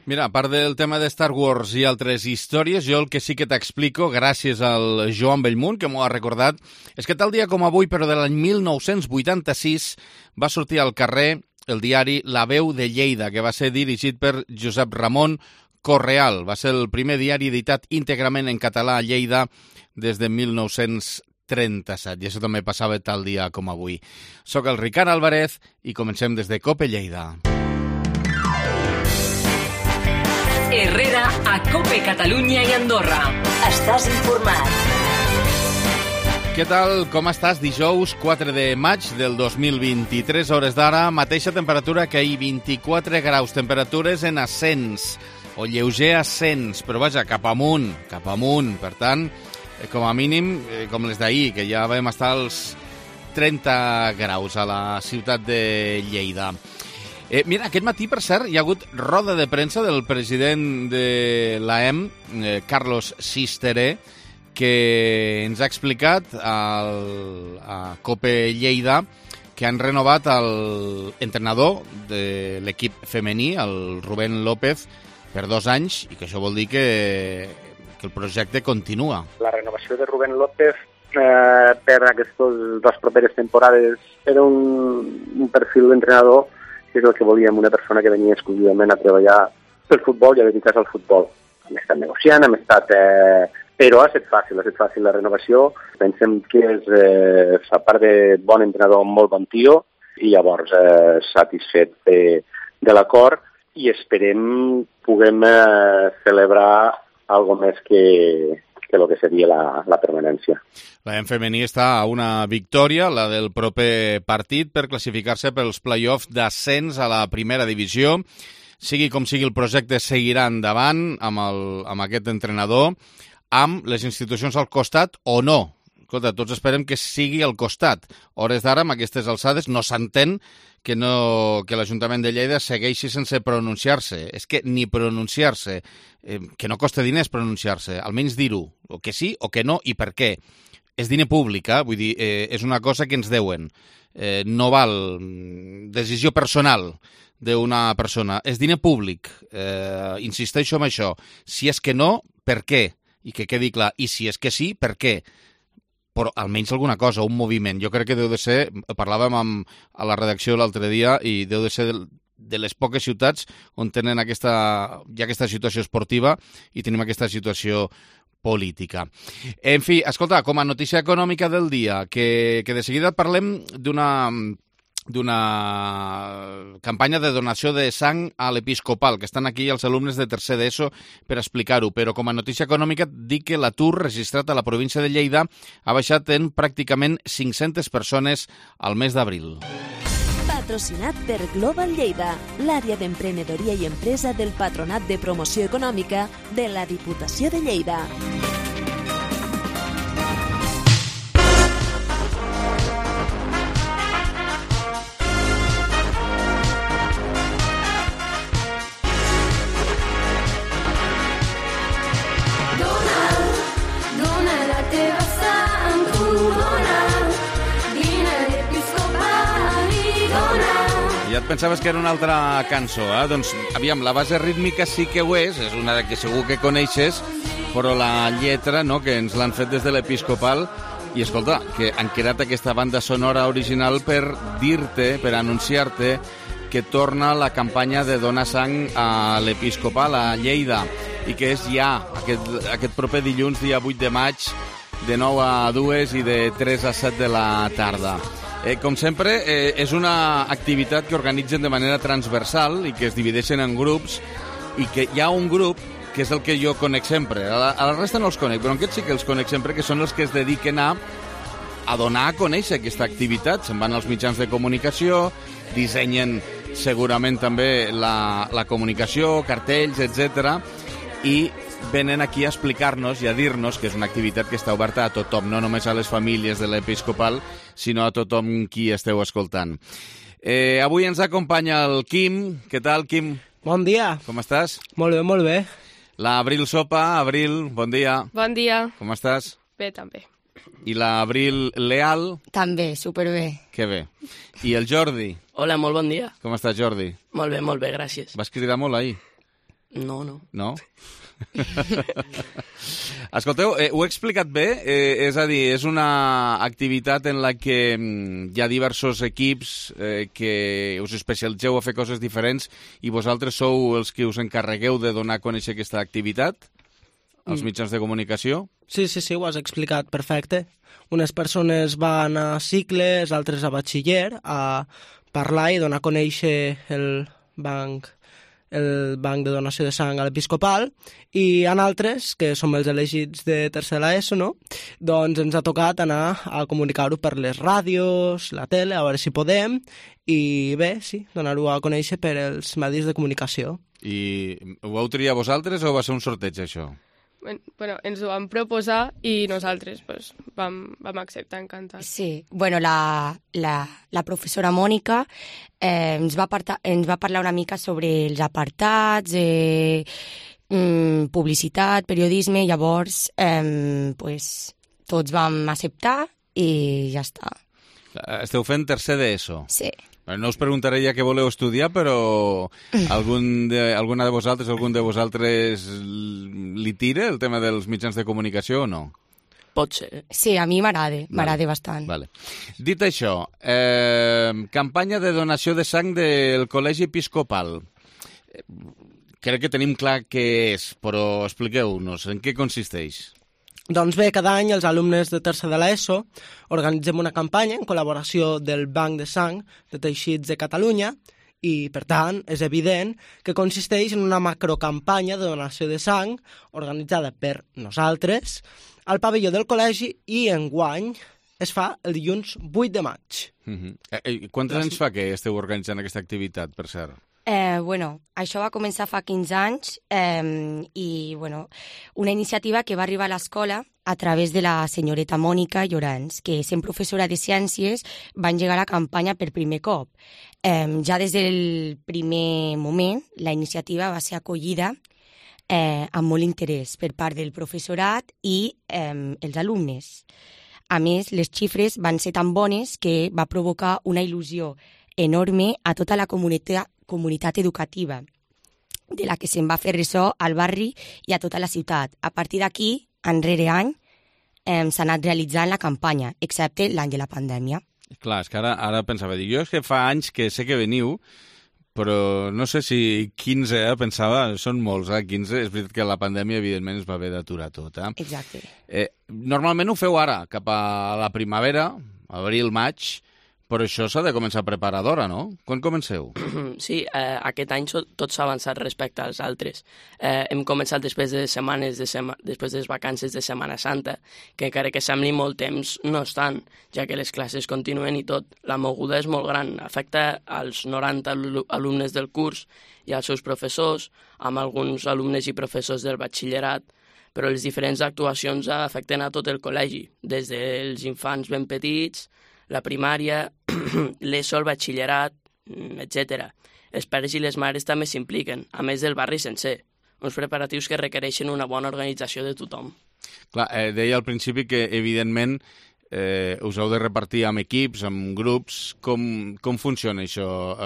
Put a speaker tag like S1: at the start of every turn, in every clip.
S1: Mira, a part del tema de Star Wars i altres històries, jo el que sí que t'explico, gràcies al Joan Bellmunt, que m'ho ha recordat, és que tal dia com avui, però de l'any 1986, va sortir al carrer el diari La Veu de Lleida, que va ser dirigit per Josep Ramon Correal. Va ser el primer diari editat íntegrament en català a Lleida des de 1937, i això també passava tal dia com avui. Soc el Ricard Álvarez i comencem des de COPE Lleida.
S2: Herrera a COPE Catalunya i Andorra. Estàs informat.
S1: Què tal? Com estàs? Dijous 4 de maig del 2023, hores d'ara, mateixa temperatura que ahir, 24 graus, temperatures en ascens, o lleuger ascens, però vaja, cap amunt. Per tant, com a mínim, com les d'ahir, que ja vam estar als 30 graus a la ciutat de Lleida. Mira, aquest matí, per cert, hi ha hagut roda de premsa del president de l'AEM, Carlos Sisteré, que ens ha explicat a COPE Lleida que han renovat l'entrenador de l'equip femení, el Rubén López, per 2 anys, i que això vol dir que el projecte continua.
S3: La renovació de Rubén López per aquestes 2 properes temporades era un perfil d'entrenador que és el que volíem, una persona que venia exclusivament a treballar pel futbol i a dedicar-se al futbol. Hem estat negociant, però ha estat fàcil la renovació. Pensem que és, a part de bon entrenador, molt bon tio, i llavors satisfet de l'acord, i esperem puguem celebrar alguna més que el que seria la permanència.
S1: L'AEM femení està a una victòria, la del proper partit, per classificar-se pels play-offs d'ascens a la primera divisió. Sigui com sigui, el projecte seguirà endavant amb aquest entrenador, amb les institucions al costat o no. Escolta, tots esperem que sigui al costat. Hores d'ara, amb aquestes alçades, no s'entén que l'Ajuntament de Lleida segueixi sense pronunciar-se. És que ni pronunciar-se, que no costa diners pronunciar-se, almenys dir-ho, o que sí o que no i per què. És diner públic, vull dir, és una cosa que ens deuen. No val decisió personal d'una persona. És diner públic. Insisteixo en això. Si és que no, per què? I que quedi clar. I si és que sí, per què? Però almenys alguna cosa, un moviment. Jo crec que deu de ser, parlàvem a la redacció l'altre dia, i deu de ser de les poques ciutats on tenen hi ha aquesta situació esportiva i tenim aquesta situació política. En fi, escolta, com a notícia econòmica del dia, que de seguida parlem d'una campanya de donació de sang a l'Episcopal, que estan aquí els alumnes de tercer d'ESO per explicar-ho, però com a notícia econòmica dic que l'atur registrat a la província de Lleida ha baixat en pràcticament 500 persones al mes d'abril.
S4: Patrocinat per Global Lleida, l'àrea d'emprenedoria i empresa del Patronat de Promoció Econòmica de la Diputació de Lleida.
S1: Ja et pensaves que era una altra cançó, Doncs, aviam, la base rítmica sí que ho és una que segur que coneixes, però la lletra, no?, que ens l'han fet des de l'Episcopal, i escolta, que han creat aquesta banda sonora original per dir-te, per anunciar-te que torna la campanya de donar sang a l'Episcopal, a Lleida, i que és ja aquest proper dilluns, dia 8 de maig, de 9 a 2 i de 3 a 7 de la tarda. Com sempre, és una activitat que organitzen de manera transversal i que es divideixen en grups, i que hi ha un grup que és el que jo conec sempre. A la resta no els conec, però aquests sí que els conec sempre, que són els que es dediquen a donar a conèixer aquesta activitat. Se'n van als mitjans de comunicació, dissenyen segurament també la comunicació, cartells, etc. i venen aquí a explicar-nos i a dir-nos que és una activitat que està oberta a tothom, no només a les famílies de l'Episcopal, sinó a tothom qui esteu escoltant. Avui ens acompanya el Quim. Què tal, Quim?
S5: Bon dia.
S1: Com estàs?
S5: Molt bé, molt bé.
S1: L'Abril Sopa. Abril, bon dia.
S6: Bon dia.
S1: Com estàs?
S6: Bé, també.
S1: I l'Abril Leal.
S7: També, superbé.
S1: Que bé. I el Jordi.
S8: Hola, molt bon dia.
S1: Com estàs, Jordi?
S8: Molt bé, gràcies.
S1: Vas cridar molt ahir.
S5: No.
S1: No? Escolteu, ho he explicat bé? És a dir, és una activitat en la que hi ha diversos equips que us especialitzeu a fer coses diferents i vosaltres sou els que us encarregueu de donar a conèixer aquesta activitat als mitjans de comunicació?
S5: Sí, ho has explicat perfecte. Unes persones van a cicles, altres a batxiller, a parlar i donar a conèixer el banc de donació de sang a l'Episcopal, i en altres, que som els elegits de tercer de l'ESO, no? Doncs ens ha tocat anar a comunicar-ho per les ràdios, la tele, a veure si podem, i bé, sí, donar-ho a conèixer per els medis de comunicació.
S1: I ho vau triar vosaltres o va ser un sorteig, això?
S6: Bueno, ens ho van proposar i nosaltres pues, vam acceptar encantats.
S7: Sí, bueno, la professora Mònica ens va parlar una mica sobre els apartats, publicitat, periodisme, llavors pues, tots vam acceptar i ja està.
S1: Esteu fent tercer d'ESO?
S7: Sí.
S1: No us preguntaré ja què voleu estudiar, però algun de vosaltres li tira el tema dels mitjans de comunicació o no?
S5: Pot ser.
S7: Sí, a mi m'agrada bastant.
S1: Vale. Dit això, campanya de donació de sang del Col·legi Episcopal. Crec que tenim clar què és, però expliqueu-nos, en què consisteix?
S5: Doncs bé, cada any els alumnes de tercer de l'ESO organitzem una campanya en col·laboració del Banc de Sang de Teixits de Catalunya i, per tant, és evident que consisteix en una macrocampanya de donació de sang organitzada per nosaltres al pavelló del col·legi i enguany es fa el dilluns 8 de maig.
S1: Quants anys fa que esteu organitzant aquesta activitat, per cert?
S7: Bueno, això va començar fa 15 anys i una iniciativa que va arribar a l'escola a través de la senyoreta Mònica Llorenç, que sent professora de ciències va engegar la campanya per primer cop. Ja des del primer moment la iniciativa va ser acollida amb molt interès per part del professorat i els alumnes. A més, les xifres van ser tan bones que va provocar una il·lusió enorme a tota la comunitat educativa, de la que se'n va fer ressò al barri i a tota la ciutat. A partir d'aquí, any rere any, s'ha anat realitzant la campanya, excepte l'any de la pandèmia.
S1: Clar, és que ara pensava, jo és que fa anys que sé que veniu, però no sé si 15, pensava, són molts, 15, és veritat que la pandèmia evidentment es va haver d'aturar tot.
S7: Exacte.
S1: Normalment ho feu ara, cap a la primavera, abril, maig, però això s'ha de començar a preparar d'hora, no? Quan comenceu?
S5: Sí, aquest any tot s'ha avançat respecte als altres. Hem començat després de les vacances de Setmana Santa, que encara que sembli molt temps, no és tant, ja que les classes continuen i tot. La moguda és molt gran, afecta als 90 alumnes del curs i als seus professors, amb alguns alumnes i professors del batxillerat, però les diferents actuacions afecten a tot el col·legi, des dels infants ben petits, la primària, l'ESO, el batxillerat, etc. Els pares i les mares també s'impliquen, a més del barri sencer. Uns preparatius que requereixen una bona organització de tothom.
S1: Clar, deia al principi que, evidentment, us heu de repartir amb equips, amb grups. Com funciona això?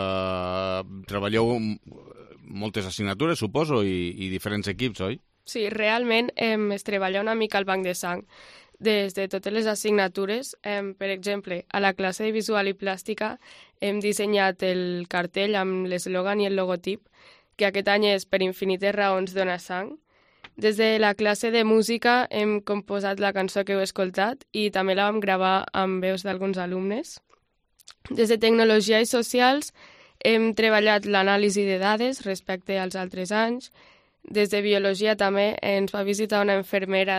S1: Treballeu moltes assignatures, suposo, i diferents equips, oi?
S6: Sí, realment es treballa una mica al banc de sang. Des de totes les assignatures, per exemple, a la classe de visual i plàstica hem dissenyat el cartell amb l'eslògan i el logotip, que aquest any és per infinites raons dona sang. Des de la classe de música hem composat la cançó que heu escoltat i també la vam gravar amb veus d'alguns alumnes. Des de tecnologia i socials hem treballat l'anàlisi de dades respecte als altres anys. Des de biologia també ens va visitar una infermera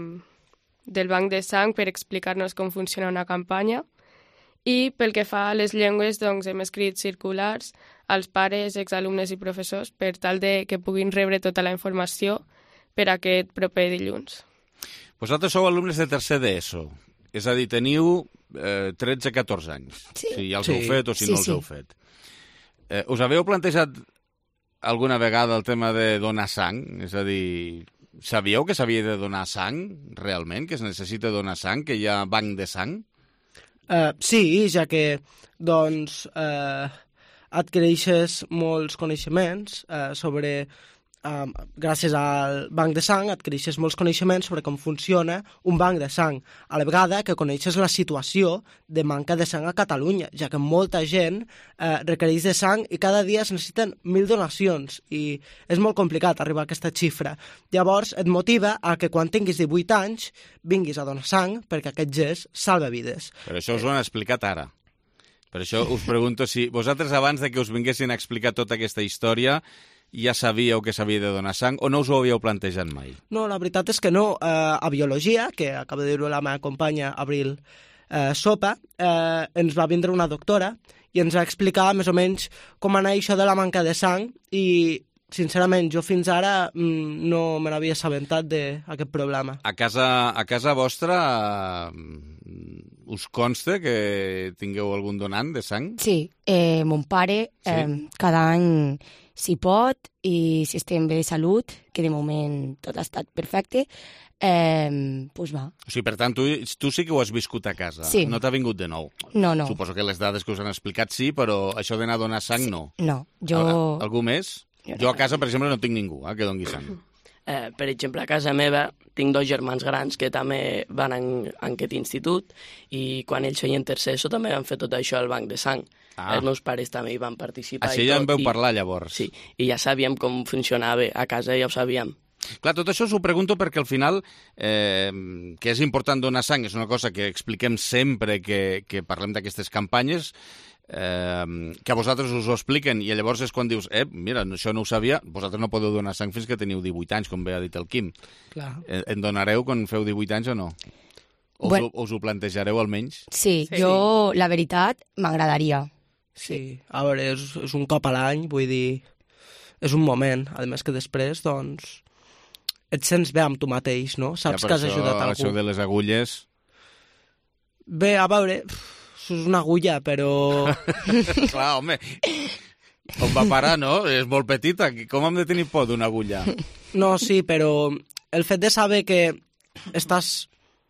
S6: del banc de sang per explicar-nos com funciona una campanya. I pel que fa a les llengües, doncs, hem escrit circulars als pares, exalumnes i professors per tal de que puguin rebre tota la informació per aquest proper dilluns.
S1: Vosaltres sou alumnes de tercer d'ESO, és a dir, teniu 13-14 anys.
S7: Sí.
S1: Si ja els heu fet o si no els heu fet. Us haveu plantejat alguna vegada el tema de donar sang? És a dir, sabíeu que s'havia de donar sang, realment? Que es necessita donar sang? Que hi ha banc de sang?
S5: Sí, ja que doncs, adquireixes molts coneixements sobre
S8: gràcies al banc de sang adquireixes molts coneixements sobre com funciona un banc de sang, a la vegada que coneixes la situació de manca de sang a Catalunya, ja que molta gent requereix de sang i cada dia es necessiten 1.000 donacions i és molt complicat arribar a aquesta xifra. Llavors et motiva a que quan tinguis 18 anys vinguis a donar sang perquè aquest gest salva vides.
S1: Però això us ho han explicat ara. Per això us pregunto si vosaltres abans de que us vinguessin a explicar tota aquesta història ja sabíeu que s'havia de donar sang o no us ho havíeu plantejat mai?
S8: No, la veritat és que no. A Biologia, que acaba de dir-ho la meva companya Abril Sopa, ens va vindre una doctora i ens va explicar més o menys com anar això de la manca de sang i sincerament, jo fins ara no me n'havia assabentat d'aquest problema.
S1: A casa vostra us consta que tingueu algun donant de sang?
S7: Sí, mon pare cada any si pot i si estem bé de salut, que de moment tot ha estat perfecte, doncs va.
S1: O sigui, per tant, tu sí que ho has viscut a casa.
S7: Sí.
S1: No t'ha vingut de nou.
S7: No.
S1: Suposo que les dades que us han explicat sí, però això d'anar a donar sang no.
S7: No, jo...
S1: Algú més? Jo a casa, per exemple, no tinc ningú que doni sang.
S5: Per exemple, a casa meva tinc 2 germans grans que també van en aquest institut i quan ells feien tercer ESO també van fer tot això al banc de sang. Els meus pares també hi van participar.
S1: Així ja en veu parlar, llavors.
S5: Sí, i ja sabíem com funcionava. A casa ja ho sabíem.
S1: Clar, tot això us ho pregunto perquè al final que és important donar sang és una cosa que expliquem sempre que parlem d'aquestes campanyes, que a vosaltres us ho expliquen i llavors és quan dius, mira, això no ho sabia, vosaltres no podeu donar sang fins que teniu 18 anys, com bé ha dit el Quim.
S8: Clar.
S1: En donareu quan feu 18 anys o no? Us ho plantejareu almenys?
S7: Sí, jo, la veritat, m'agradaria.
S8: Sí, a veure, és un cop a l'any, vull dir, és un moment, a més que després, doncs, et sents bé amb tu mateix, no? Saps que has ajudat algú.
S1: Això de les agulles...
S8: Bé, a veure... Això és una agulla, però...
S1: Clar, home, on va parar, no? És molt petita, com hem de tenir por d'una agulla?
S8: No, sí, però el fet de saber que estàs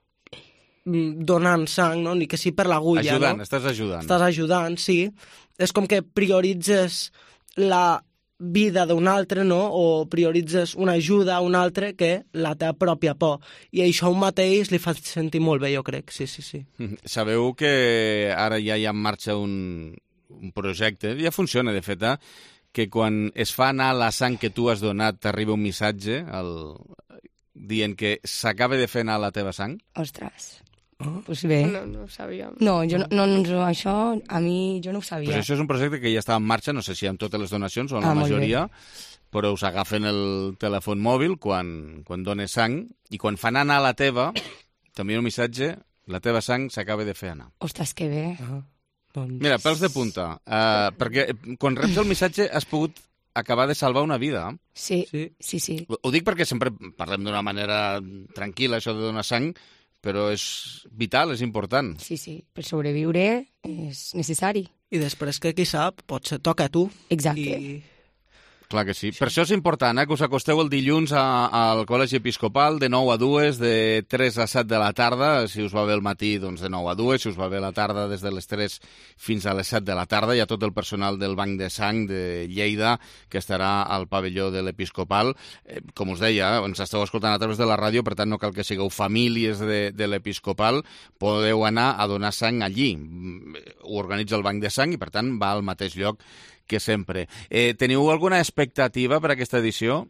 S8: donant sang, no? Ni que sí per l'agulla,
S1: ajudant,
S8: no?
S1: Estàs ajudant.
S8: Estàs ajudant, sí. És com que prioritzes la vida d'un altre, no? O prioritzes una ajuda a un altre que la teva pròpia por. I això a un mateix li fa sentir molt bé, jo crec, sí.
S1: Sabeu que ara ja hi ha en marxa un projecte, ja funciona, de fet, que quan es fa anar la sang que tu has donat t'arriba un missatge dient que s'acaba de fer anar la teva sang?
S7: Ostres... Pues bé.
S6: No ho sabíem.
S7: No, això a mi jo no ho sabia.
S1: Pues això és un projecte que ja està en marxa, no sé si amb totes les donacions o en la majoria, però us agafen el telèfon mòbil quan dones sang i quan fan anar la teva, també un missatge, la teva sang s'acaba de fer anar.
S7: Ostres, que bé.
S1: Mira, pèls de punta, perquè quan reps el missatge has pogut acabar de salvar una vida.
S7: Sí.
S1: Ho dic perquè sempre parlem d'una manera tranquil·la, això de donar sang, però és vital, és important.
S7: Sí, per sobreviure és necessari.
S8: I després que qui sap, potser toca a tu.
S7: Exacte.
S1: Clar que sí. Per això és important que us acosteu el dilluns al Col·legi Episcopal de 9 a 2, de 3 a 7 de la tarda, si us va bé el matí, doncs de 9 a 2, si us va bé la tarda des de les 3 fins a les 7 de la tarda. Hi ha tot el personal del Banc de Sang de Lleida que estarà al pavelló de l'Episcopal. Com us deia, ens esteu escoltant a través de la ràdio, per tant no cal que sigueu famílies de l'Episcopal, podeu anar a donar sang allí. Ho organitza el Banc de Sang i per tant va al mateix lloc que sempre. Teniu alguna expectativa per aquesta edició?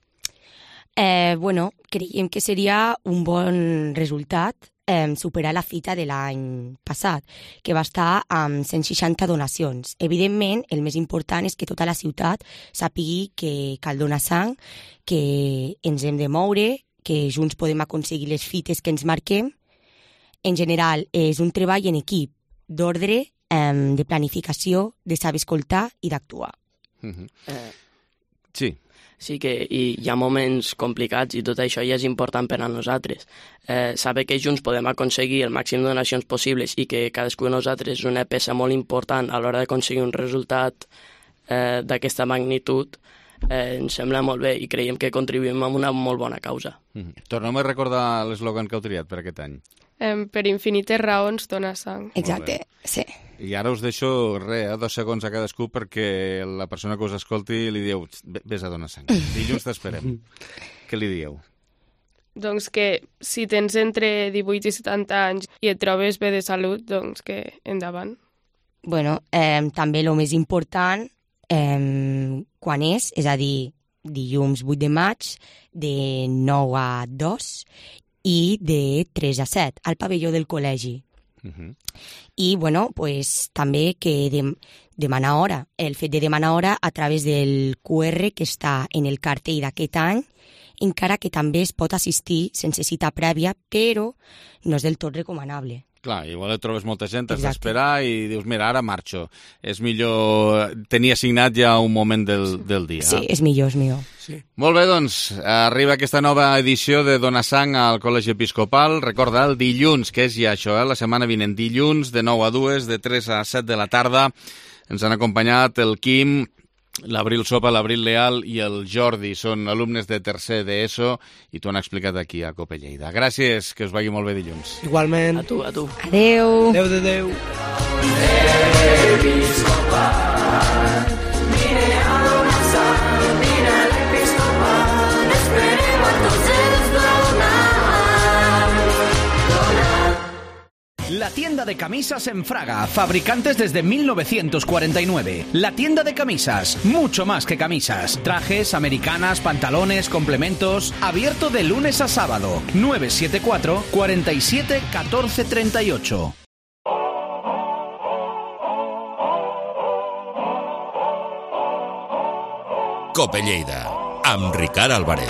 S7: Creiem que seria un bon resultat superar la fita de l'any passat, que va estar amb 160 donacions. Evidentment, el més important és que tota la ciutat sàpigui que cal donar sang, que ens hem de moure, que junts podem aconseguir les fites que ens marquem. En general, és un treball en equip, d'ordre, de planificació, de saber escoltar i d'actuar.
S1: Sí.
S5: Sí que hi ha moments complicats i tot això ja és important per a nosaltres. Saber que junts podem aconseguir el màxim de donacions possibles i que cadascú de nosaltres és una peça molt important a l'hora d'aconseguir un resultat d'aquesta magnitud, ens sembla molt bé i creiem que contribuïm a una molt bona causa.
S1: Tornem a recordar l'eslògan que heu triat per aquest any.
S6: Per infinites raons donar sang.
S7: Exacte, sí.
S1: I ara us deixo, 2 segons a cadascú perquè la persona que us escolti li dieu vés a donar sang. Dilluns t'esperem. Què li dieu?
S6: Doncs que si tens entre 18 i 70 anys i et trobes bé de salut, doncs que endavant.
S7: Bueno, també el més important, quan és a dir, dilluns 8 de maig, de 9 a 2 i de 3 a 7, al pavelló del col·legi. I, bueno, pues, també que demanar hora, el fet de demanar hora a través del QR que està en el cartell d'aquest any, encara que també es pot assistir sense cita prèvia, però no és del tot recomanable.
S1: Clar, igual et trobes molta gent, has d'esperar i dius, mira, ara marxo. És millor tenir assignat ja un moment del dia.
S7: Sí, és millor, és millor.
S1: Sí. Molt bé, doncs, arriba aquesta nova edició de Donar Sang al Col·legi Episcopal. Recorda, el dilluns, que és ja això, la setmana vinent, dilluns, de 9 a 2, de 3 a 7 de la tarda. Ens han acompanyat el Quim, l'Abril Sopa, l'Abril Leal i el Jordi. Són alumnes de tercer d'ESO i t'ho han explicat aquí a Cope Lleida. Gràcies, que us vagi molt bé dilluns.
S8: Igualment.
S5: A tu, a tu.
S7: Adeu.
S8: Adeu, adeu.
S9: La tienda de camisas en Fraga, fabricantes desde 1949. La tienda de camisas, mucho más que camisas. Trajes, americanas, pantalones, complementos. Abierto de lunes a sábado. 974 47 14 38.
S10: Cope Lleida, amb Ricard Álvarez.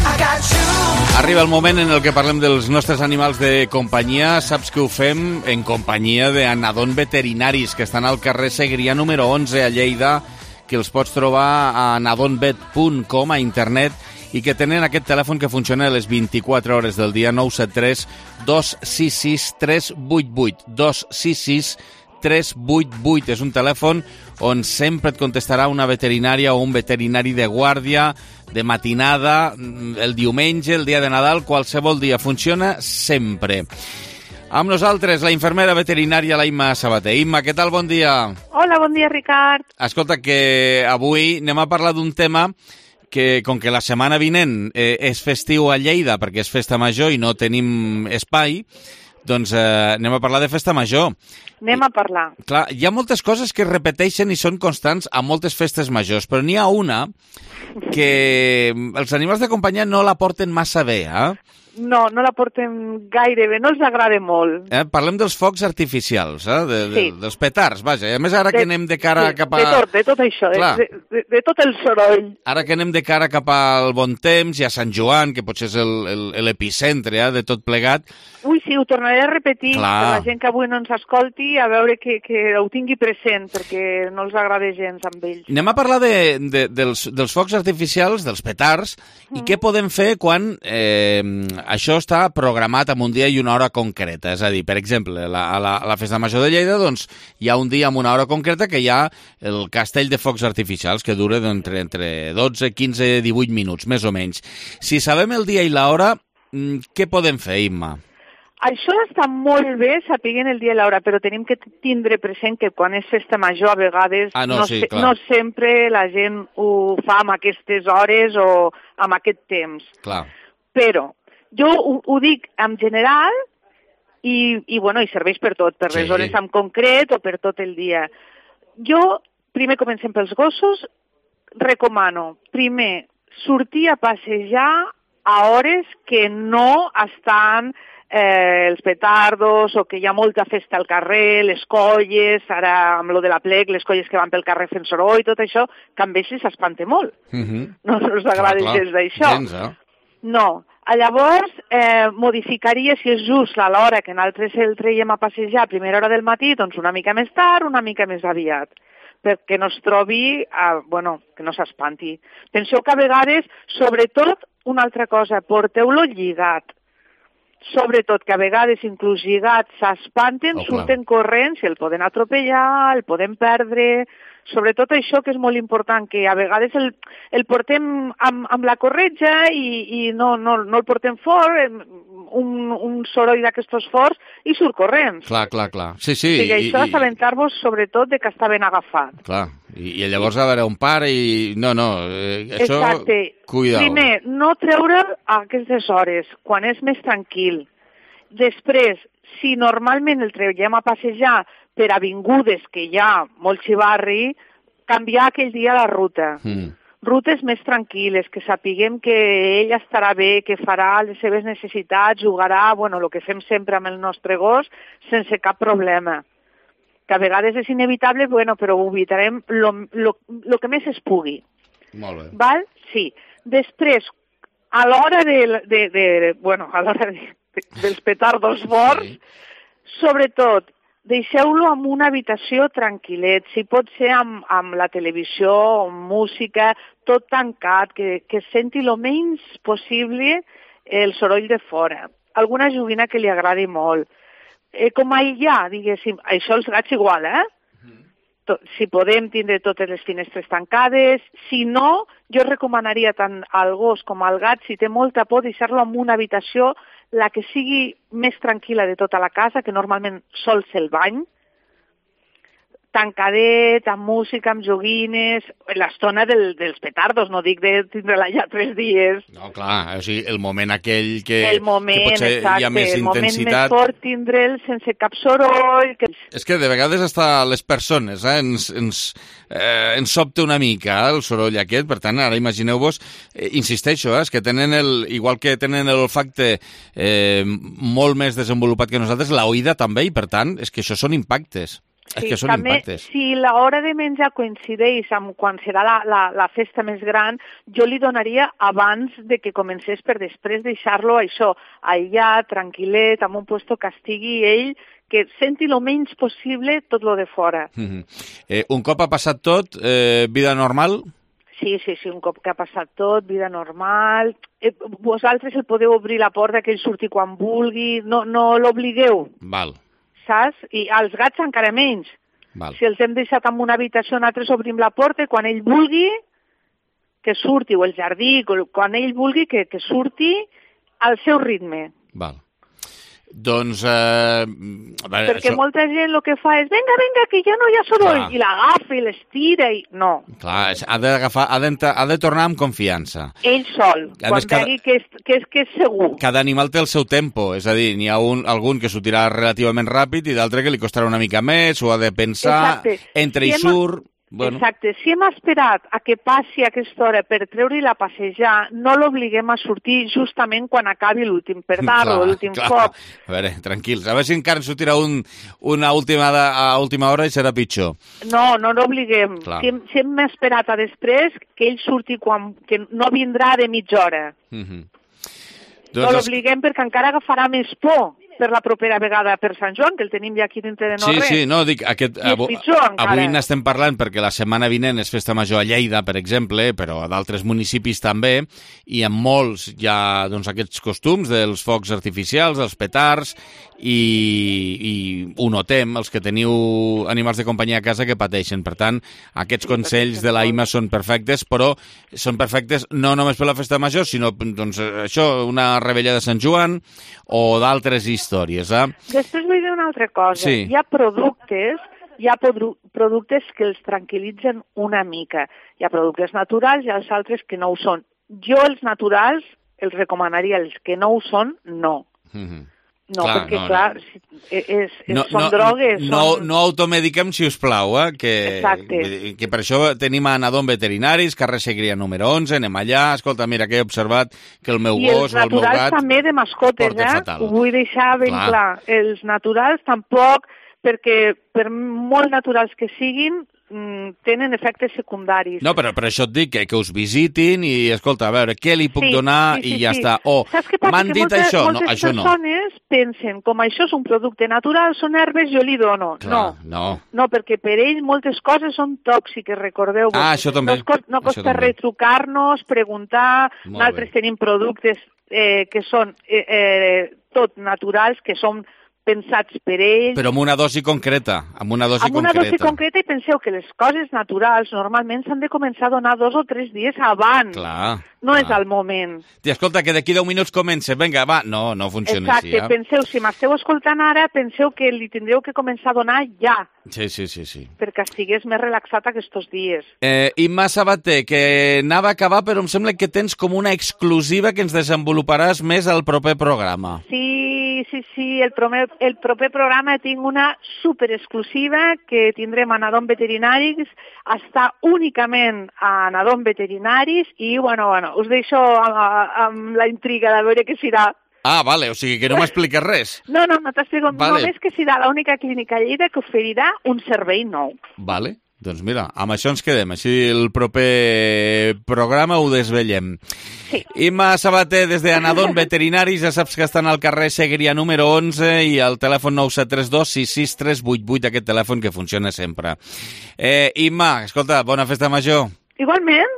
S1: Arriba el moment en el que parlem dels nostres animals de companyia. Saps que ho fem en companyia d'Anadon Veterinaris, que estan al carrer Segrià número 11 a Lleida, que els pots trobar a anadonvet.com a internet i que tenen aquest telèfon que funciona a les 24 hores del dia, 973 266 388 266 388. És un telèfon on sempre et contestarà una veterinària o un veterinari de guàrdia, de matinada, el diumenge, el dia de Nadal, qualsevol dia. Funciona sempre. Amb nosaltres, la infermera veterinària, la Imma Sabater. Imma, què tal? Bon dia.
S11: Hola, bon dia, Ricard.
S1: Escolta, que avui anem a parlar d'un tema que, com que la setmana vinent és festiu a Lleida, perquè és festa major i no tenim espai, doncs anem a parlar de festa major.
S11: Anem a parlar.
S1: Clar, hi ha moltes coses que es repeteixen i són constants a moltes festes majors, però n'hi ha una que els animals de companyia no la porten massa bé,
S11: No, no la porten gaire bé, no els agrada molt.
S1: Parlem dels focs artificials,
S11: sí.
S1: Dels petards, vaja. A més, ara que anem de cara cap a...
S11: De tot això, de tot el soroll.
S1: Ara que anem de cara cap al bon temps i a Sant Joan, que potser és l'epicentre de tot plegat...
S11: Ui, sí, ho tornaré a repetir, per la gent que avui no ens escolti, a veure que ho tingui present, perquè no els agrada gens amb ells.
S1: Anem a parlar dels focs artificials, dels petards, i què podem fer quan això està programat amb un dia i una hora concreta. És a dir, per exemple, a la Festa Major de Lleida doncs, hi ha un dia amb una hora concreta que hi ha el castell de focs artificials, que dura entre 12, 15, 18 minuts, més o menys. Si sabem el dia i l'hora, què podem fer, Imma?
S11: Això està molt bé, sapiguent el dia i l'hora, però tenim que tindre present que quan és festa major a vegades no sempre la gent ho fa amb aquestes hores o amb aquest temps.
S1: Clar.
S11: Però jo ho dic en general i serveix per tot, per les hores en concret o per tot el dia. Jo, primer comencem pels gossos, recomano, primer, sortir a passejar a hores que no estan els petardos o que hi ha molta festa al carrer, les colles, ara amb lo de la plec, les colles que van pel carrer fent soroll i tot això, que amb ells s'espante molt. No us agrada gens d'això. No. Llavors, modificaria, si és just a l'hora que nosaltres el traiem a passejar a primera hora del matí, doncs una mica més tard, una mica més aviat, perquè no es trobi, que no s'espanti. Penseu que a vegades, sobretot, una altra cosa, porteu-lo lligat. Sobretot que a vegades inclús lligats s'espanten, surten corrents i el poden atropellar, el poden perdre. Sobretot això que és molt important, que a vegades el portem amb la corretja i no el portem fort, un soroll d'aquests forts i surt corrents.
S1: Clar. Sí.
S11: O sigui, això d'assabentar-vos sobretot de que està ben agafat.
S1: Clar, i llavors ha d'haver un pare i... No, això...
S11: Exacte.
S1: Cuidao.
S11: Primer, no treure a aquestes hores, quan és més tranquil. Després, si normalment el traiem a passejar per avingudes que hi ha molt xivarri, canviar aquell dia la ruta. Rutes més tranquil·les, que sapiguem que ell estarà bé, que farà les seves necessitats, jugarà, bueno, el que fem sempre amb el nostre gos, sense cap problema. Que a vegades és inevitable, bueno, però ho evitarem el que més es pugui.
S1: Molt bé.
S11: Val? Sí. Després, a l'hora dels petardos forts, sobretot, deixeu-lo en una habitació tranquil·let, si pot ser amb la televisió, amb música, tot tancat, que senti el menys possible el soroll de fora. Alguna joguina que li agradi molt. Com aïllar, diguéssim, això els gats igual, si podem tindre totes les finestres tancades, si no, jo recomanaria tant al gos com al gat, si té molta por, deixar-lo en una habitació la que sigui més tranquil·la de tota la casa, que normalment sol ser el bany, tancadet, amb música, amb joguines, l'estona dels petardos, no dic de tindre-la ja 3 dies.
S1: No, clar, o sigui, el moment aquell que
S11: potser
S1: hi ha més intensitat.
S11: El moment més fort tindre'l sense cap soroll.
S1: És que de vegades hasta les persones ens sobta una mica el soroll aquest, per tant, ara imagineu-vos, insisteixo, és que tenen igual que tenen l'olfacte molt més desenvolupat que nosaltres, l'oïda també, i per tant, és que això són impactes.
S11: Sí, també, si l'hora de menjar coincideix amb quan serà la festa més gran, jo li donaria abans de que comencés, per després deixar-lo això, aïllat, tranquil·let, amb un puesto que estigui ell, que senti el menys possible tot lo de fora.
S1: Un cop ha passat tot, vida normal?
S11: Sí, un cop que ha passat tot, vida normal. Vosaltres el podeu obrir la porta, que ell surti quan vulgui, no l'obligueu.
S1: Val.
S11: Saps? I als gats encara menys.
S1: Val.
S11: Si els hem deixat en una habitació, nosaltres obrim la porta i quan ell vulgui que surti, o el jardí, quan ell vulgui que surti al seu ritme.
S1: Val. Doncs...
S11: Perquè molta gent el que fa és venga, que ja no hi ha soroll, i l'agafa i l'estira i... No.
S1: Clar, ha de tornar amb confiança.
S11: Ell sol, quan vegi que és segur.
S1: Cada animal té el seu tempo, és a dir, n'hi ha algun que sortirà relativament ràpid i d'altre que li costarà una mica més, o ha de pensar, entra i surt... Bueno.
S11: Exacte, si hem esperat a que passi aquesta hora per treure-la a passejar, no l'obliguem a sortir justament quan acabi l'últim perdar o l'últim cop.
S1: A veure, tranquils, a veure si encara en sortirà una a última hora i serà pitjor.
S11: No l'obliguem. Si hem esperat a després, que ell surti que no vindrà de mitja hora. No l'obliguem perquè encara agafarà més por per la propera vegada per Sant Joan, que el tenim ja aquí dintre de no res.
S1: Sí, no, dic, avui n'estem parlant perquè la setmana vinent és festa major a Lleida, per exemple, però a d'altres municipis també, i en molts hi ha aquests costums dels focs artificials, dels petards, i ho notem, els que teniu animals de companyia a casa que pateixen. Per tant, aquests consells de l'AIMA són perfectes, però són perfectes no només per la festa major, sinó una revetlla de Sant Joan o d'altres històries.
S11: Després vull dir una altra cosa. Sí. Hi ha productes que els tranquil·litzen una mica. Hi ha productes naturals i els altres que no ho són. Jo els naturals els recomanaria, els que no ho són, no. No, perquè, són drogues.
S1: No automediquem, si us plau, que per això tenim anador veterinaris, carrer Segrià número 11, anem allà, escolta, mira que he observat que el meu gos o el meu gat...
S11: I els naturals també de mascotes, ho vull deixar ben clar. Els naturals tampoc, perquè per molt naturals que siguin, tenen efectes secundaris.
S1: No, però per això et dic que us visitin i, escolta, a veure, què li puc donar i ja està. O, m'han dit això, no, això no.
S11: Moltes persones pensen, com això és un producte natural, són herbes, jo li dono. No, perquè per ell moltes coses són tòxiques, recordeu-vos.
S1: Això també.
S11: No costa retrucar-nos, preguntar. Nosaltres tenim productes que són tot naturals, que són pensats per ells.
S1: Però amb una dosi concreta,
S11: Amb una dosi concreta, i penseu que les coses naturals normalment s'han de començar a donar 2 o 3 dies abans.
S1: Clar.
S11: No és al moment.
S1: Tia, escolta, que d'aquí 10 minuts comença. Vinga, va. No funciona
S11: així.
S1: Exacte,
S11: penseu, si m'esteu escoltant ara, penseu que li tindreu que començar a donar ja.
S1: Sí.
S11: Perquè estigués més relaxat aquests dies.
S1: Imma Sabater, que anava a acabar, però em sembla que tens com una exclusiva que ens desenvoluparàs més al proper programa.
S11: Sí, el proper programa tinc una super exclusiva que tindrem a Nadon Veterinaris, està únicament a Nadon Veterinaris i, bueno, us deixo amb la intriga de veure què serà.
S1: Ah, vale, o sigui que no m'expliques res.
S11: No t'explico, només que serà l'única clínica a Lleida que oferirà un servei nou.
S1: Vale. Doncs mira, amb això ens quedem. Així el proper programa ho desvellem.
S11: Sí.
S1: Imma Sabater, des de Anadon Veterinaris, ja saps que estan al carrer Segrià número 11 i al telèfon 9732 66388, aquest telèfon que funciona sempre. Imma, escolta, bona festa major.
S11: Igualment.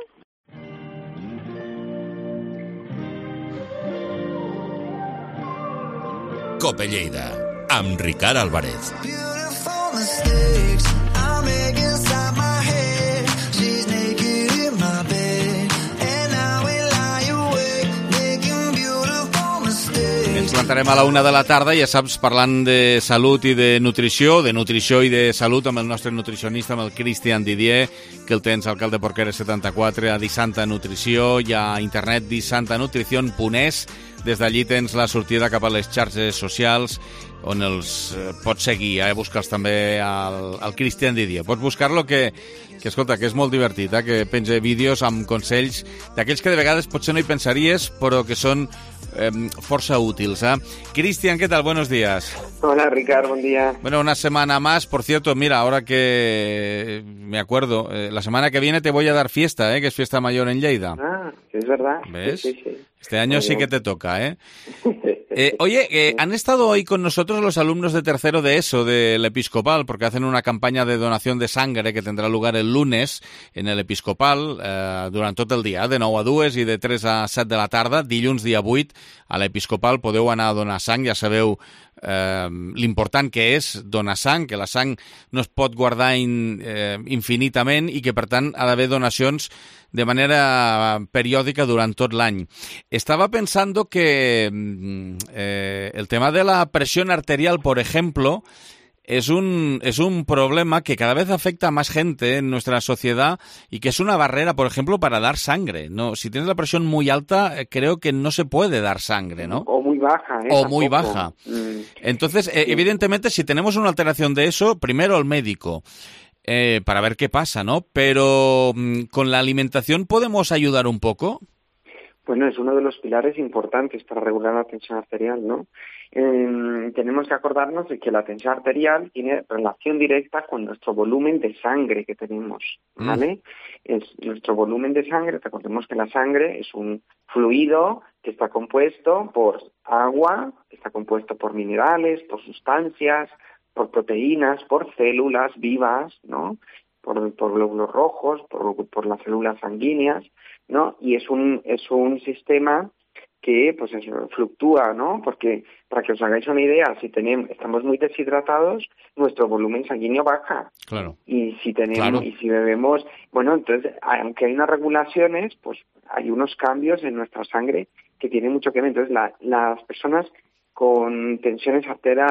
S10: Cope Lleida, amb Ricard Álvarez.
S1: Ens plantarem a la 1 de la tarda, ja saps, parlant de salut i de nutrició i de salut amb el nostre nutricionista, amb el Cristian Didier, que el tens al Cal de Porqueres 74, a Disanta Nutrició, i a internet disantanutricion.es. Des d'allí tens la sortida cap a les xarxes socials, on els pots seguir, busca'ls també al Cristian Didier. Pots buscar-lo, que escolta, que és molt divertit, que penja vídeos amb consells d'aquells que de vegades potser no hi pensaries, però que són força útils. Cristian, ¿qué tal? Buenos días.
S12: Hola, Ricardo, buen día.
S1: Bueno, una semana más. Por cierto, mira, ahora que me acuerdo, la semana que viene te voy a dar fiesta, que es fiesta mayor en Lleida.
S12: Ah, es verdad.
S1: ¿Ves?
S12: Sí.
S1: Este año sí que te toca, Oye, han estado hoy con nosotros los alumnos de tercero de ESO del Episcopal, porque hacen una campaña de donación de sangre que tendrá lugar el lunes en el Episcopal durant tot el dia, de 9 a 2 i de 3 a 7 de la tarda. Dilluns, dia 8, a l'Episcopal podeu anar a donar sang. Ja sabeu l'important que és donar sang, que la sang no es pot guardar infinitament i que, per tant, ha d'haver donacions de manera periódica durant tot l'any. Estaba pensando que el tema de la presión arterial, por ejemplo, es un problema que cada vez afecta a más gente en nuestra sociedad y que es una barrera, por ejemplo, para dar sangre, ¿no? Si tienes la presión muy alta, creo que no se puede dar sangre, ¿no?
S12: O muy baja,
S1: O muy baja. Entonces, evidentemente, si tenemos una alteración de eso, primero el médico, para ver qué pasa, ¿no? Pero ¿con la alimentación podemos ayudar un poco?
S12: Bueno, es uno de los pilares importantes para regular la tensión arterial, ¿no? Tenemos que acordarnos de que la tensión arterial tiene relación directa con nuestro volumen de sangre que tenemos, ¿vale? Es nuestro volumen de sangre. Recordemos que la sangre es un fluido que está compuesto por agua, que está compuesto por minerales, por sustancias, por proteínas, por células vivas, ¿no? Por glóbulos rojos, por las células sanguíneas, ¿no? Y es un sistema que pues fluctúa, ¿no? Porque, para que os hagáis una idea, si estamos muy deshidratados, nuestro volumen sanguíneo baja.
S1: Claro.
S12: Y si bebemos, bueno, entonces, aunque hay unas regulaciones, pues hay unos cambios en nuestra sangre que tienen mucho que ver. Entonces, las personas con tensiones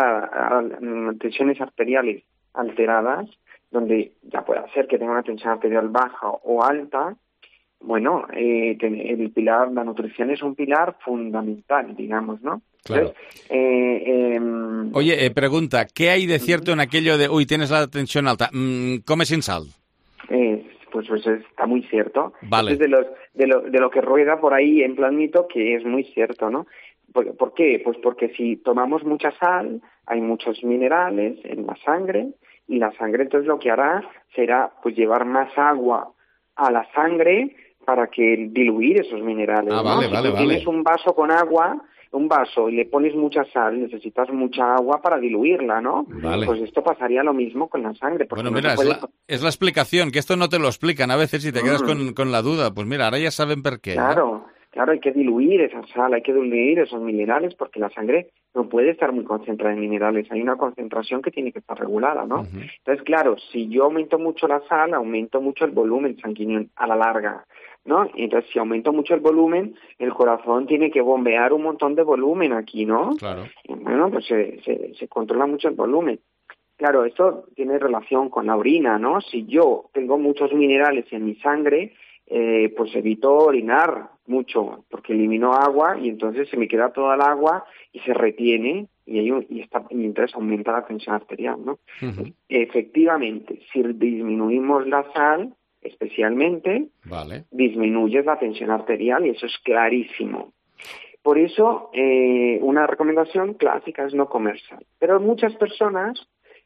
S12: arteriales alteradas, donde ya puede ser que tenga una tensión arterial baja o alta, bueno, la nutrición es un pilar fundamental, digamos, ¿no?
S1: Claro.
S12: Entonces,
S1: Oye, pregunta, ¿qué hay de cierto en aquello de, tienes la tensión alta, come sin sal?
S12: Pues está muy cierto.
S1: Vale.
S12: Es de lo que rueda por ahí en plan mito, que es muy cierto, ¿no? ¿Por qué? Pues porque si tomamos mucha sal, hay muchos minerales en la sangre, y la sangre entonces lo que hará será pues llevar más agua a la sangre para que diluir esos minerales.
S1: Vale,
S12: si tienes un vaso con agua, y le pones mucha sal, necesitas mucha agua para diluirla, ¿no?
S1: Vale.
S12: Pues esto pasaría lo mismo con la sangre.
S1: Bueno, mira, es la explicación, que esto no te lo explican a veces y te quedas con la duda. Pues mira, ahora ya saben por qué.
S12: Claro. Claro, hay que diluir esa sal, hay que diluir esos minerales porque la sangre no puede estar muy concentrada en minerales. Hay una concentración que tiene que estar regulada, ¿no? Entonces, claro, si yo aumento mucho la sal, aumento mucho el volumen sanguíneo a la larga, ¿no? Y entonces, si aumento mucho el volumen, el corazón tiene que bombear un montón de volumen aquí, ¿no?
S1: Claro.
S12: Y bueno, pues se controla mucho el volumen. Claro, esto tiene relación con la orina, ¿no? Si yo tengo muchos minerales en mi sangre, pues evito orinar mucho, porque elimino agua y entonces se me queda toda el agua y se retiene y entonces aumenta la tensión arterial, ¿no? Efectivamente, si disminuimos la sal, especialmente, disminuyes la tensión arterial y eso es clarísimo. Por eso, una recomendación clásica es no comer sal. Pero muchas personas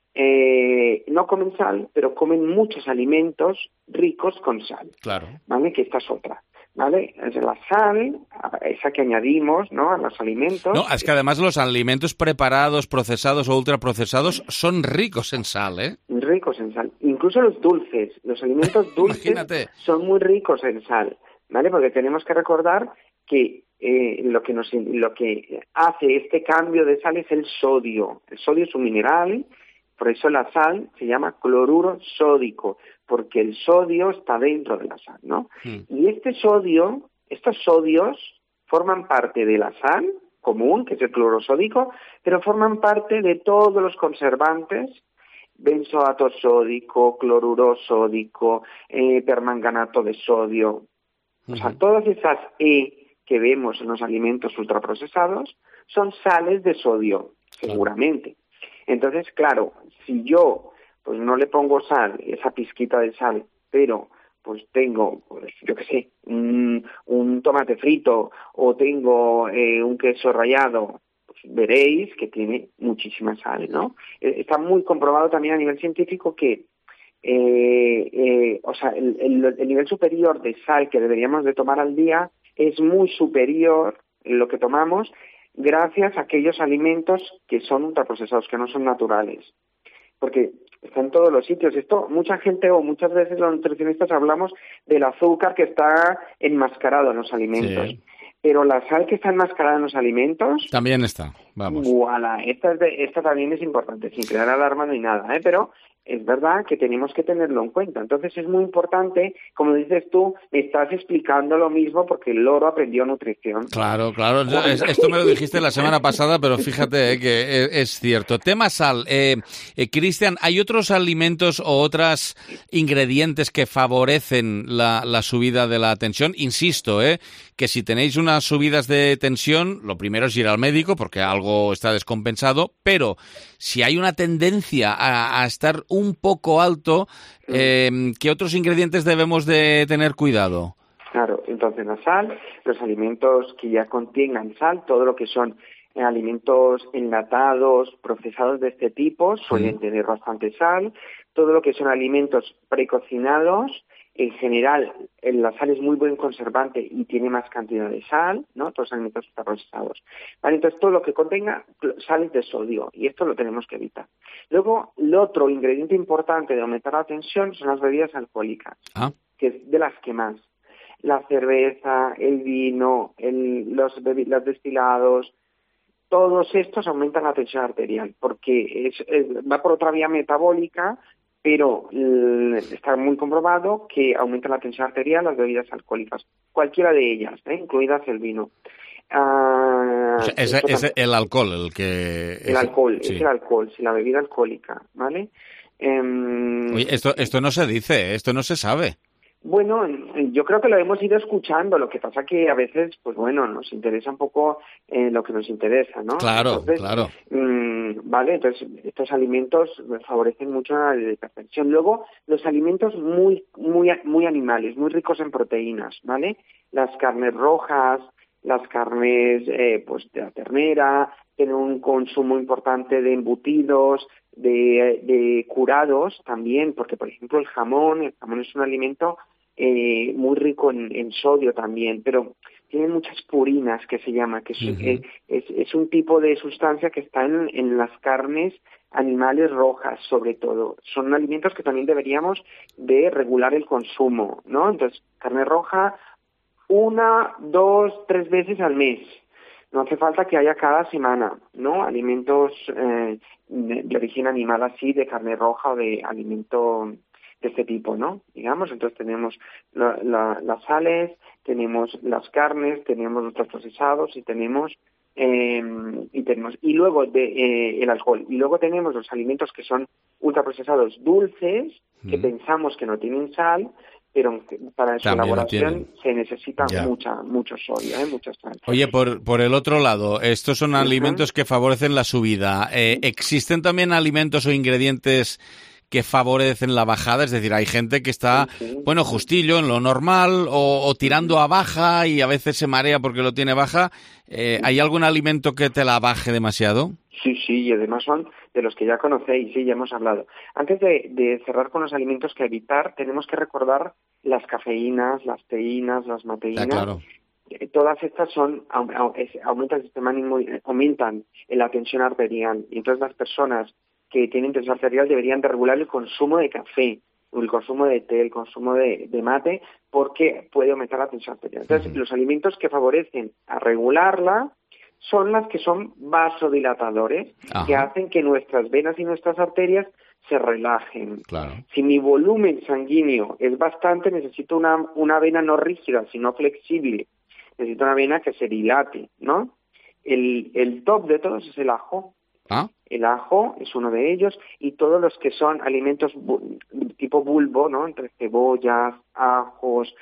S12: no comen sal, pero comen muchos alimentos ricos con sal.
S1: Claro.
S12: ¿Vale? Que esta es otra. ¿Vale? Es la sal, esa que añadimos, ¿no?, a los alimentos.
S1: No, es que además los alimentos preparados, procesados o ultraprocesados son ricos en sal, ¿eh?
S12: Ricos en sal. Incluso los dulces, los alimentos dulces son muy ricos en sal, ¿vale? Porque tenemos que recordar que lo que hace este cambio de sal es el sodio. El sodio es un mineral, por eso la sal se llama cloruro sódico, porque el sodio está dentro de la sal, ¿no? Y estos sodios forman parte de la sal común, que es el cloruro sódico, pero forman parte de todos los conservantes, benzoato sódico, cloruro sódico, permanganato de sodio. O sea, todas esas que vemos en los alimentos ultraprocesados son sales de sodio, seguramente. Entonces, claro, si yo pues no le pongo sal, esa pizquita de sal, pero pues tengo, pues, yo qué sé, un tomate frito o tengo un queso rallado, pues veréis que tiene muchísima sal, ¿no? Está muy comprobado también a nivel científico que o sea, el nivel superior de sal que deberíamos de tomar al día es muy superior en lo que tomamos gracias a aquellos alimentos que son ultraprocesados, que no son naturales. Porque está en todos los sitios. Esto, mucha gente o muchas veces los nutricionistas hablamos del azúcar que está enmascarado en los alimentos. Sí. Pero la sal que está enmascarada en los alimentos...
S1: También está, vamos.
S12: Voilà, esta también es importante, sin crear alarma ni nada, pero es verdad que tenemos que tenerlo en cuenta. Entonces es muy importante, como dices tú, me estás explicando lo mismo porque el loro aprendió nutrición.
S1: Claro, esto me lo dijiste la semana pasada, pero fíjate que es cierto. Tema sal. Cristian, ¿hay otros alimentos o otros ingredientes que favorecen la subida de la tensión? Insisto, que si tenéis unas subidas de tensión, lo primero es ir al médico porque algo está descompensado, pero si hay una tendencia a estar un poco alto, ¿qué otros ingredientes debemos de tener cuidado?
S12: Claro, entonces la sal, los alimentos que ya contengan sal, todo lo que son alimentos enlatados, procesados de este tipo, suelen tener bastante sal, todo lo que son alimentos precocinados, en general, la sal es muy buen conservante y tiene más cantidad de sal, ¿no? Todos los alimentos procesados. Vale, entonces todo lo que contenga sales de sodio, y esto lo tenemos que evitar. Luego, el otro ingrediente importante de aumentar la tensión son las bebidas alcohólicas, que es de las que más. La cerveza, el vino, los destilados, todos estos aumentan la tensión arterial, porque va por otra vía metabólica, pero está muy comprobado que aumenta la tensión arterial las bebidas alcohólicas, cualquiera de ellas, incluidas el vino.
S1: Es el alcohol el que...
S12: El alcohol, sí. Es el alcohol, sí, la bebida alcohólica, ¿vale?
S1: Oye, esto no se dice, esto no se sabe.
S12: Bueno, yo creo que lo hemos ido escuchando, lo que pasa que a veces, pues bueno, nos interesa un poco lo que nos interesa, ¿no?
S1: Claro,
S12: entonces,
S1: claro.
S12: Vale, entonces estos alimentos favorecen mucho la hipertensión. Luego, los alimentos muy animales, muy ricos en proteínas, ¿vale? Las carnes rojas, las carnes pues de la ternera, tienen un consumo importante de embutidos, de curados también, porque por ejemplo el jamón es un alimento muy rico en sodio también, pero tiene muchas purinas, que se llama, que es un tipo de sustancia que está en las carnes animales rojas, sobre todo. Son alimentos que también deberíamos de regular el consumo, ¿no? Entonces, carne roja, 1, 2, 3 veces al mes. No hace falta que haya cada semana, ¿no? Alimentos de origen animal así, de carne roja o de alimento de este tipo, ¿no? Digamos, entonces tenemos las sales, tenemos las carnes, tenemos los procesados y tenemos luego el alcohol. Y luego tenemos los alimentos que son ultraprocesados dulces, que pensamos que no tienen sal, pero para su elaboración se necesita mucho sodio, mucha sal.
S1: Oye, por el otro lado, estos son alimentos que favorecen la subida. ¿Existen también alimentos o ingredientes que favorecen la bajada? Es decir, hay gente que está, bueno, justillo en lo normal o tirando a baja y a veces se marea porque lo tiene baja. ¿Hay algún alimento que te la baje demasiado?
S12: Sí, y además son de los que ya conocéis, sí, ya hemos hablado. Antes de cerrar con los alimentos que evitar, tenemos que recordar las cafeínas, las teínas, las mateínas. Claro. Todas estas aumentan el sistema inmunitario, aumentan la tensión arterial. Y entonces las personas que tienen tensión arterial deberían de regular el consumo de café, el consumo de té, el consumo de mate, porque puede aumentar la tensión arterial. Entonces, los alimentos que favorecen a regularla son las que son vasodilatadores, que hacen que nuestras venas y nuestras arterias se relajen. Claro. Si mi volumen sanguíneo es bastante, necesito una vena no rígida, sino flexible. Necesito una vena que se dilate, ¿no? El top de todos es el ajo. El ajo es uno de ellos, y todos los que son alimentos tipo bulbo, ¿no? Entre cebollas, ajos,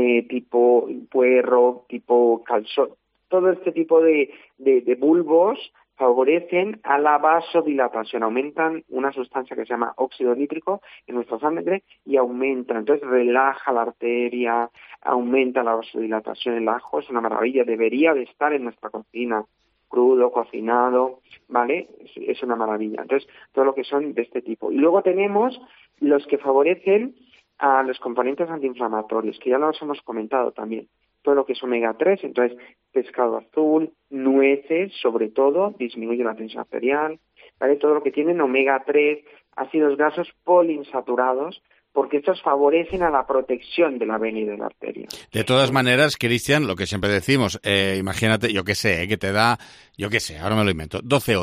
S12: tipo puerro, tipo calzón. Todo este tipo de bulbos favorecen a la vasodilatación, aumentan una sustancia que se llama óxido nítrico en nuestra sangre y aumenta, entonces relaja la arteria, aumenta la vasodilatación. El ajo es una maravilla, debería de estar en nuestra cocina, crudo, cocinado, ¿vale? Es una maravilla. Entonces, todo lo que son de este tipo. Y luego tenemos los que favorecen a los componentes antiinflamatorios, que ya los hemos comentado también. Todo lo que es omega 3, entonces pescado azul, nueces, sobre todo, disminuye la tensión arterial, ¿vale? Todo lo que tienen omega 3, ácidos grasos poliinsaturados, porque estos favorecen a la protección de la vena y de la arteria.
S1: De todas maneras, Cristian, lo que siempre decimos, imagínate, yo qué sé, que te da, yo qué sé, ahora me lo invento,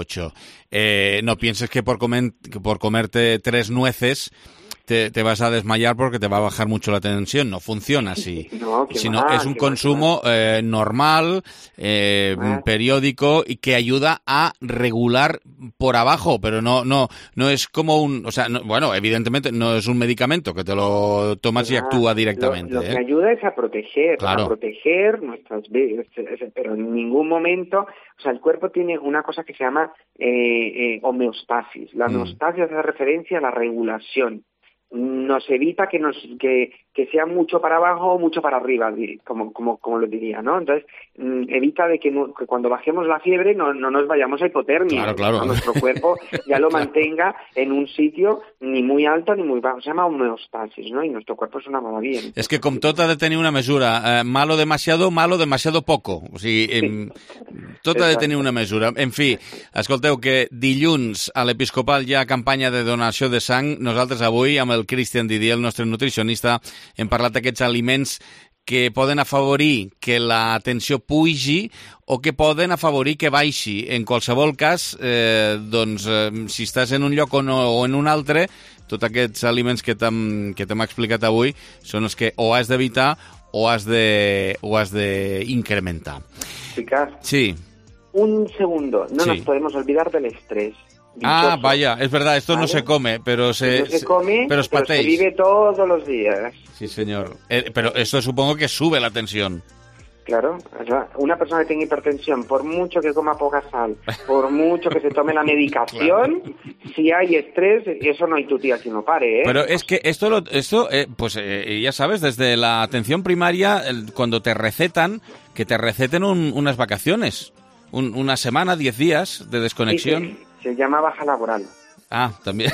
S1: 12,8. No pienses que por comerte 3 nueces te vas a desmayar porque te va a bajar mucho la tensión. No funciona así. Sino es un consumo normal, periódico, y que ayuda a regular por abajo, pero no es como un... O sea, bueno, evidentemente no es un medicamento que te lo tomas y actúa directamente.
S12: Lo que ayuda es a proteger, nuestras venas, pero en ningún momento... O sea, el cuerpo tiene una cosa que se llama homeostasis. La homeostasis hace referencia a la regulación. Nos evita que sea mucho para abajo o mucho para arriba, como lo diría, ¿no? Entonces, evita de que cuando bajemos la fiebre no nos vayamos a hipotermia.
S1: Claro.
S12: Nuestro cuerpo ya lo mantenga en un sitio ni muy alto ni muy bajo. Se llama homeostasis, ¿no? Y nuestro cuerpo es una maravilla.
S1: És que com tot ha de tenir una mesura, malo demasiado poco. O sigui, tot ha de tenir una mesura. En fi, escolteu, que dilluns a l'Episcopal hi ha campanya de donació de sang. Nosaltres avui, amb el Cristian Didier, el nostre nutricionista, hem parlat d'aquests aliments que poden afavorir que la tensió pugi o que poden afavorir que baixi. En qualsevol cas, si estàs en un lloc o en un altre, tots aquests aliments que t'hem explicat avui són els que o has d'evitar o has d'incrementar.
S12: Ricard,
S1: sí.
S12: Un segundo, nos podemos olvidar del estrés.
S1: Ah, vaya, es verdad, esto no se come, pero
S12: no se come, pero se vive todos los días.
S1: Sí, señor. Pero esto supongo que sube la tensión.
S12: Claro, una persona que tenga hipertensión, por mucho que coma poca sal, por mucho que se tome la medicación, si hay estrés, eso no hay tu tía que no pare, ¿eh?
S1: Pero es que esto ya sabes, desde la atención primaria, cuando te recetan, que te receten unas vacaciones, una semana, 10 días de desconexión.
S12: Sí. Se llama baja laboral.
S1: Ah, també.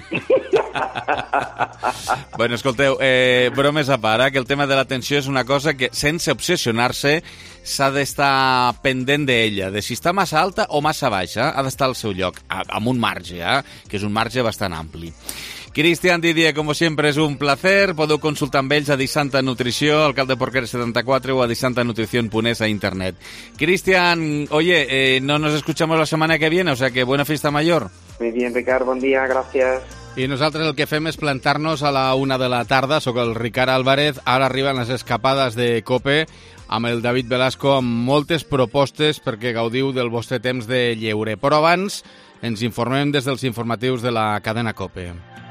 S1: Bueno, escolteu, bromes a part, que el tema de l'atenció és una cosa que, sense obsessionar-se, s'ha d'estar pendent d'ella, de si està massa alta o massa baixa, ha d'estar al seu lloc, amb un marge, que és un marge bastant ampli. Cristian Didier, como siempre, es un placer. Podeu consultar amb ells a Disanta Nutrició, alcalde Porqueres 74 o a disantanutrición.es a internet. Cristian, oye, no nos escuchamos la semana que viene, o sea que buena fiesta mayor.
S12: Muy bien, Ricard, bon dia, gràcies.
S1: I nosaltres el que fem és plantar-nos a la 1 de la tarda. Soc el Ricard Álvarez. Ara arriben les escapades de COPE amb el David Velasco amb moltes propostes perquè gaudiu del vostre temps de lleure. Però abans ens informem des dels informatius de la cadena COPE.